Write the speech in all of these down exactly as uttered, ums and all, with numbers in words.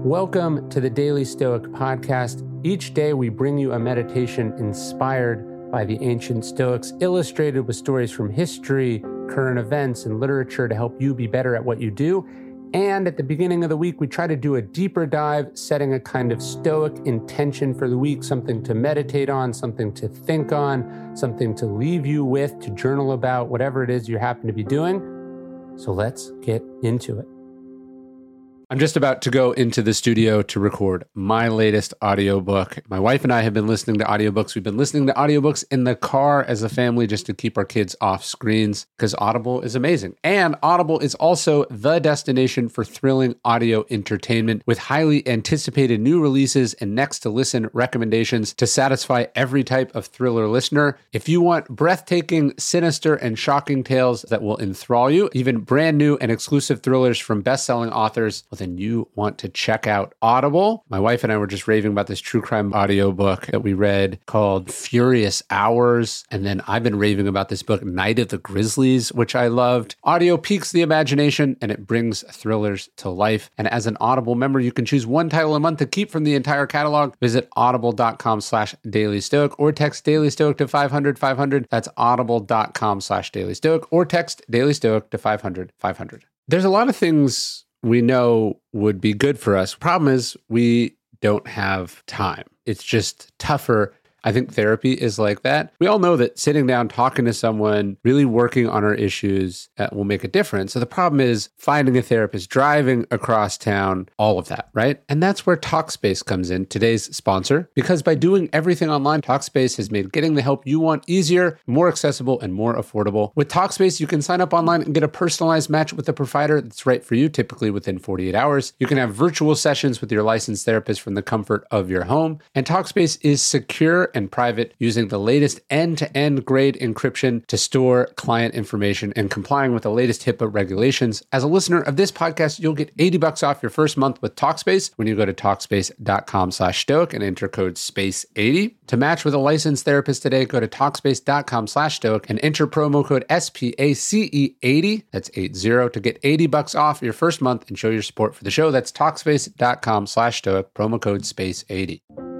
Welcome to the Daily Stoic Podcast. Each day we bring you a meditation inspired by the ancient Stoics, illustrated with stories from history, current events, and literature to help you be better at what you do. And at the beginning of the week, we try to do a deeper dive, setting a kind of Stoic intention for the week, something to meditate on, something to think on, something to leave you with, to journal about, whatever it is you happen to be doing. So let's get into it. I'm just about to go into the studio to record my latest audiobook. My wife and I have been listening to audiobooks. We've been listening to audiobooks in the car as a family just to keep our kids off screens because Audible is amazing. And Audible is also the destination for thrilling audio entertainment with highly anticipated new releases and next to listen recommendations to satisfy every type of thriller listener. If you want breathtaking, sinister, and shocking tales that will enthrall you, even brand new and exclusive thrillers from best-selling authors, then you want to check out Audible. My wife and I were just raving about this true crime audiobook that we read called Furious Hours. And then I've been raving about this book, Night of the Grizzlies, which I loved. Audio piques the imagination and it brings thrillers to life. And as an Audible member, you can choose one title a month to keep from the entire catalog. Visit audible.com slash daily stoic or text daily stoic to five hundred five hundred. That's audible.com slash daily stoic or text daily stoic to five hundred five hundred. There's a lot of things we know would be good for us. Problem is, we don't have time. It's just tougher. I think therapy is like that. We all know that sitting down, talking to someone, really working on our issues uh, will make a difference. So the problem is finding a therapist, driving across town, all of that, right? And that's where Talkspace comes in, today's sponsor, because by doing everything online, Talkspace has made getting the help you want easier, more accessible, and more affordable. With Talkspace, you can sign up online and get a personalized match with a provider that's right for you, typically within forty-eight hours. You can have virtual sessions with your licensed therapist from the comfort of your home. And Talkspace is secure and private, using the latest end-to-end grade encryption to store client information and complying with the latest HIPAA regulations. As a listener of this podcast, you'll get eighty bucks off your first month with Talkspace when you go to Talkspace.com slash stoic and enter code space eighty. To match with a licensed therapist today, go to Talkspace.com slash stoic and enter promo code S P A C E eighty, that's eighty, to get eighty bucks off your first month and show your support for the show. That's Talkspace.com slash stoic, promo code space eighty.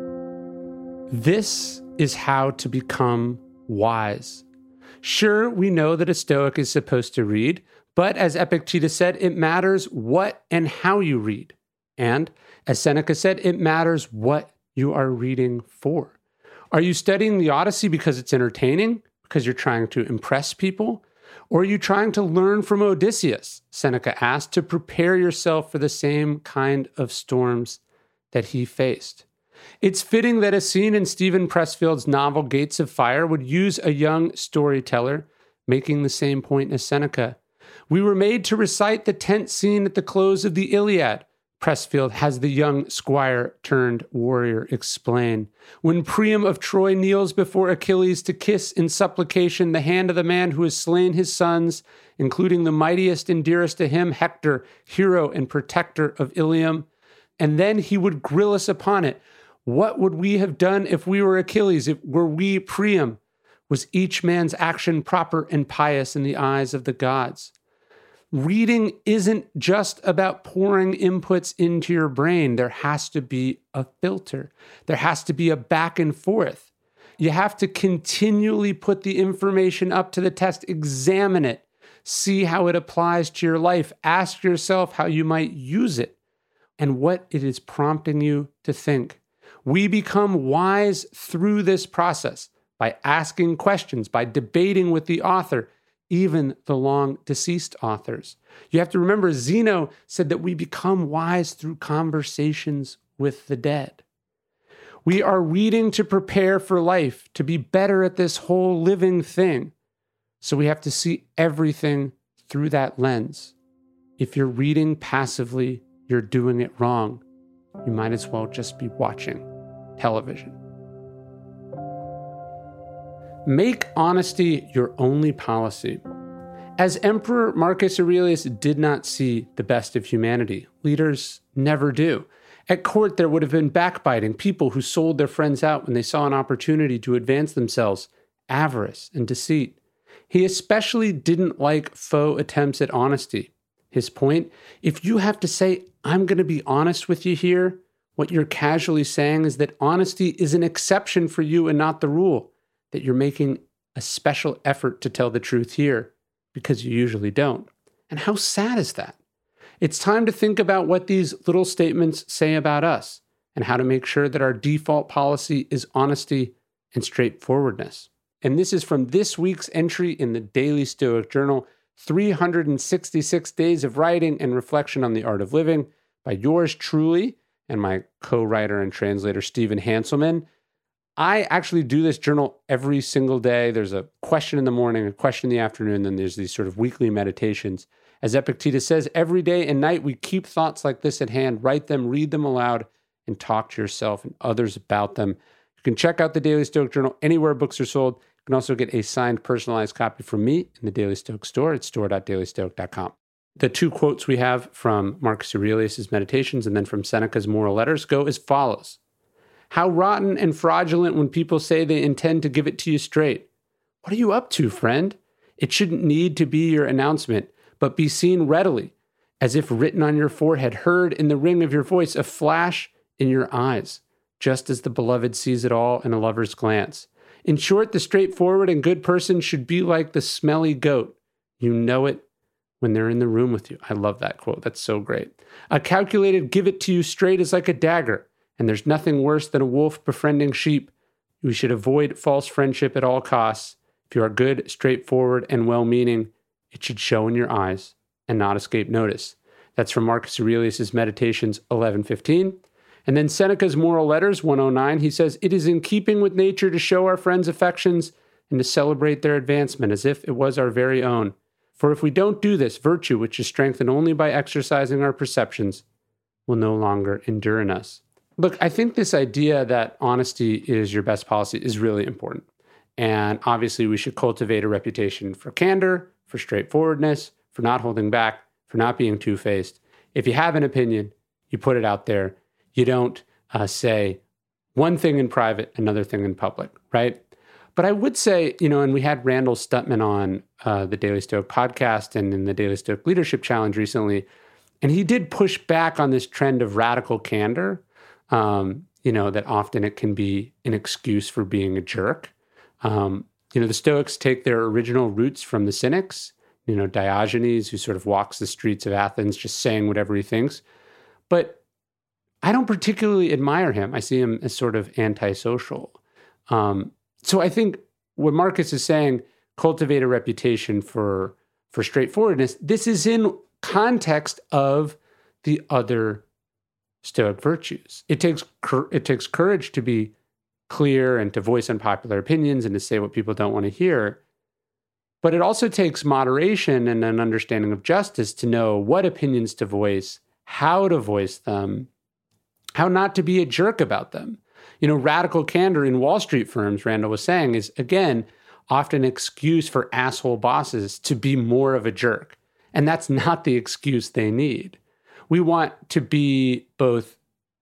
This is how to become wise. Sure, we know that a Stoic is supposed to read, but as Epictetus said, it matters what and how you read. And as Seneca said, it matters what you are reading for. Are you studying the Odyssey because it's entertaining, because you're trying to impress people? Or are you trying to learn from Odysseus, Seneca asked, to prepare yourself for the same kind of storms that he faced? It's fitting that a scene in Stephen Pressfield's novel Gates of Fire would use a young storyteller making the same point as Seneca. We were made to recite the tense scene at the close of the Iliad, Pressfield has the young squire turned warrior explain. When Priam of Troy kneels before Achilles to kiss in supplication the hand of the man who has slain his sons, including the mightiest and dearest to him, Hector, hero and protector of Ilium, and then he would grill us upon it. What would we have done if we were Achilles, if were we Priam? Was each man's action proper and pious in the eyes of the gods? Reading isn't just about pouring inputs into your brain. There has to be a filter. There has to be a back and forth. You have to continually put the information up to the test, examine it, see how it applies to your life, ask yourself how you might use it, and what it is prompting you to think. We become wise through this process by asking questions, by debating with the author, even the long-deceased authors. You have to remember, Zeno said that we become wise through conversations with the dead. We are reading to prepare for life, to be better at this whole living thing. So we have to see everything through that lens. If you're reading passively, you're doing it wrong. You might as well just be watching television. Make honesty your only policy. As Emperor Marcus Aurelius did not see the best of humanity, leaders never do. At court, there would have been backbiting, people who sold their friends out when they saw an opportunity to advance themselves, avarice and deceit. He especially didn't like faux attempts at honesty. his point. If you have to say, I'm going to be honest with you here, what you're casually saying is that honesty is an exception for you and not the rule, that you're making a special effort to tell the truth here because you usually don't. And how sad is that? It's time to think about what these little statements say about us and how to make sure that our default policy is honesty and straightforwardness. And this is from this week's entry in the Daily Stoic Journal, three hundred sixty-six Days of Writing and Reflection on the Art of Living by yours truly and my co-writer and translator, Stephen Hanselman. I actually do this journal every single day. There's a question in the morning, a question in the afternoon, then there's these sort of weekly meditations. As Epictetus says, every day and night we keep thoughts like this at hand, write them, read them aloud, and talk to yourself and others about them. You can check out the Daily Stoic Journal anywhere books are sold. You can also get a signed, personalized copy from me in the Daily Stoic store at store dot daily stoic dot com. The two quotes we have from Marcus Aurelius' Meditations and then from Seneca's Moral Letters go as follows. How rotten and fraudulent when people say they intend to give it to you straight. What are you up to, friend? It shouldn't need to be your announcement, but be seen readily, as if written on your forehead, heard in the ring of your voice, a flash in your eyes, just as the beloved sees it all in a lover's glance. In short, the straightforward and good person should be like the smelly goat. You know it when they're in the room with you. I love that quote. That's so great. A calculated give it to you straight is like a dagger, and there's nothing worse than a wolf befriending sheep. We should avoid false friendship at all costs. If you are good, straightforward, and well-meaning, it should show in your eyes and not escape notice. That's from Marcus Aurelius' Meditations eleven fifteen. And then Seneca's Moral Letters one oh nine, he says, it is in keeping with nature to show our friends' affections and to celebrate their advancement as if it was our very own. For if we don't do this, virtue, which is strengthened only by exercising our perceptions, will no longer endure in us. Look, I think this idea that honesty is your best policy is really important. And obviously, we should cultivate a reputation for candor, for straightforwardness, for not holding back, for not being two-faced. If you have an opinion, you put it out there. You don't uh, say one thing in private, another thing in public, right? But I would say, you know, and we had Randall Stutman on uh, the Daily Stoic podcast and in the Daily Stoic Leadership Challenge recently, and he did push back on this trend of radical candor, um, you know, that often it can be an excuse for being a jerk. Um, you know, the Stoics take their original roots from the Cynics, you know, Diogenes, who sort of walks the streets of Athens just saying whatever he thinks. But I don't particularly admire him. I see him as sort of antisocial. Um, so I think what Marcus is saying, cultivate a reputation for, for straightforwardness, this is in context of the other Stoic virtues. It takes it takes courage to be clear and to voice unpopular opinions and to say what people don't want to hear. But it also takes moderation and an understanding of justice to know what opinions to voice, how to voice them, how not to be a jerk about them. You know, radical candor in Wall Street firms, Randall was saying, is, again, often an excuse for asshole bosses to be more of a jerk. And that's not the excuse they need. We want to be both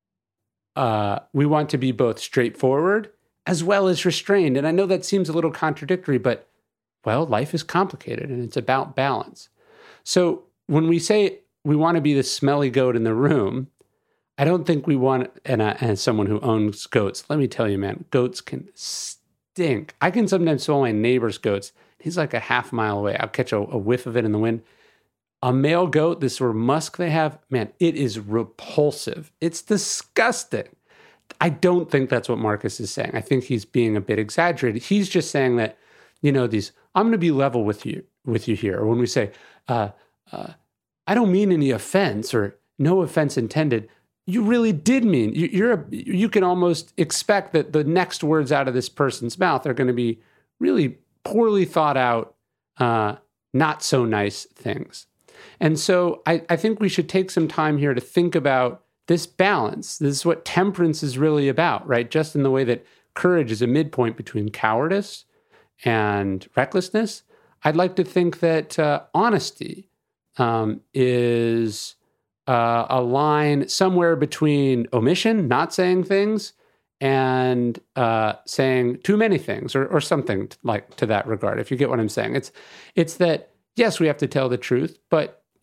uh, we want to be both straightforward as well as restrained. And I know that seems a little contradictory, but, well, life is complicated and it's about balance. So when we say we want to be the smelly goat in the room, I don't think we want, and uh, as someone who owns goats, let me tell you, man, goats can stink. I can sometimes smell my neighbor's goats. He's like a half mile away. I'll catch a, a whiff of it in the wind. A male goat, this sort of musk they have, man, it is repulsive. It's disgusting. I don't think that's what Marcus is saying. I think he's being a bit exaggerated. He's just saying that, you know, these, I'm going to be level with you, with you here. Or when we say, uh, uh, I don't mean any offense or no offense intended, you really did mean, you, you're a, you can almost expect that the next words out of this person's mouth are going to be really poorly thought out, uh, not so nice things. And so I, I think we should take some time here to think about this balance. This is what temperance is really about, right? Just in the way that courage is a midpoint between cowardice and recklessness, I'd like to think that uh, honesty um, is uh, a line somewhere between omission, not saying things, and uh, saying too many things, or, or something like to that regard, if you get what I'm saying. It's, it's that, yes, we have to tell the truth, but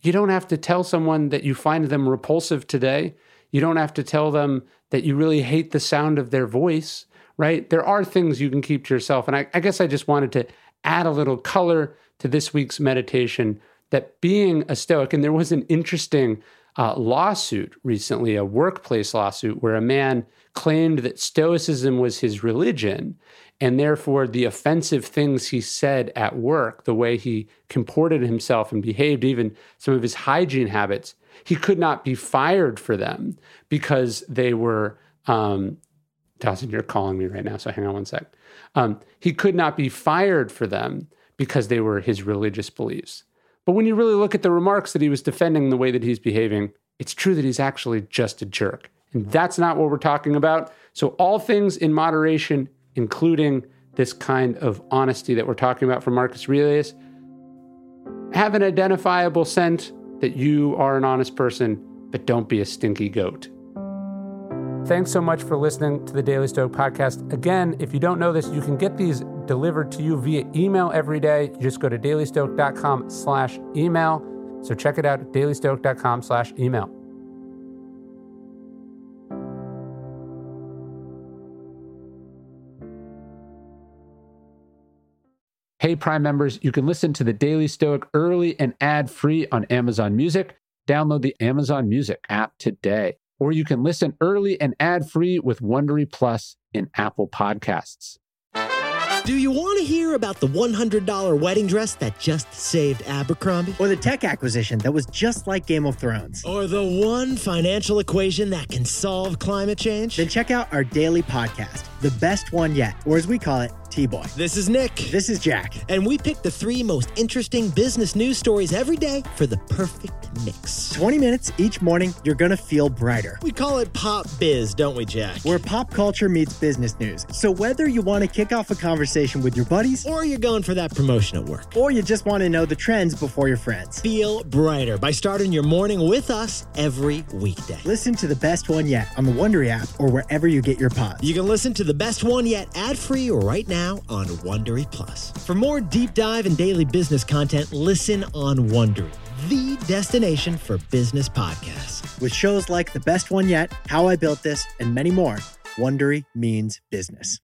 You don't have to tell someone that you find them repulsive today. You don't have to tell them that you really hate the sound of their voice, right? There are things you can keep to yourself. And I, I guess I just wanted to add a little color to this week's meditation, that being a Stoic, and there was an interesting uh, lawsuit recently, a workplace lawsuit, where a man claimed that Stoicism was his religion, and therefore the offensive things he said at work, the way he comported himself and behaved, even some of his hygiene habits, he could not be fired for them because they were, um, Dawson, you're calling me right now, so hang on one sec. Um, he could not be fired for them because they were his religious beliefs. But when you really look at the remarks that he was defending, the way that he's behaving, it's true that he's actually just a jerk. And that's not what we're talking about. So all things in moderation, including this kind of honesty that we're talking about from Marcus Aurelius, have an identifiable scent that you are an honest person, but don't be a stinky goat. Thanks so much for listening to the Daily Stoic Podcast. Again, if you don't know this, you can get these delivered to you via email every day. You just go to dailystoic.com slash email. So check it out, dailystoic.com slash email. Hey, Prime members, you can listen to the Daily Stoic early and ad-free on Amazon Music. Download the Amazon Music app today. Or you can listen early and ad-free with Wondery Plus in Apple Podcasts. Do you want to hear about the one hundred dollars wedding dress that just saved Abercrombie? Or the tech acquisition that was just like Game of Thrones? Or the one financial equation that can solve climate change? Then check out our daily podcast, The Best One Yet, or as we call it, T-Boy. This is Nick. This is Jack. And we pick the three most interesting business news stories every day for the perfect mix. twenty minutes each morning, you're going to feel brighter. We call it Pop Biz, don't we, Jack? Where pop culture meets business news. So whether you want to kick off a conversation with your buddies, or you're going for that promotion at work, or you just want to know the trends before your friends, feel brighter by starting your morning with us every weekday. Listen to The Best One Yet on the Wondery app or wherever you get your pods. You can listen to The Best One Yet ad-free right now on Wondery Plus. For more deep dive and daily business content, listen on Wondery, the destination for business podcasts. With shows like The Best One Yet, How I Built This, and many more, Wondery means business.